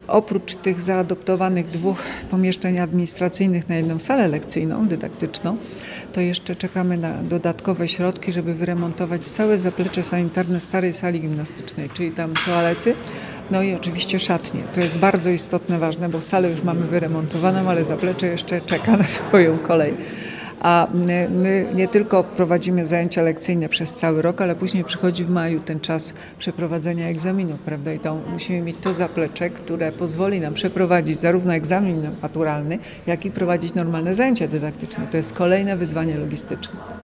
Oprócz tych zaadoptowanych 2 pomieszczeń administracyjnych na jedną salę lekcyjną, dydaktyczną, to jeszcze czekamy na dodatkowe środki, żeby wyremontować całe zaplecze sanitarne starej sali gimnastycznej, czyli tam toalety, no i oczywiście szatnie. To jest bardzo istotne, ważne, bo salę już mamy wyremontowaną, ale zaplecze jeszcze czeka na swoją kolej. A my nie tylko prowadzimy zajęcia lekcyjne przez cały rok, ale później przychodzi w maju ten czas przeprowadzenia egzaminów, prawda? I to musimy mieć to zaplecze, które pozwoli nam przeprowadzić zarówno egzamin maturalny, jak i prowadzić normalne zajęcia dydaktyczne. To jest kolejne wyzwanie logistyczne.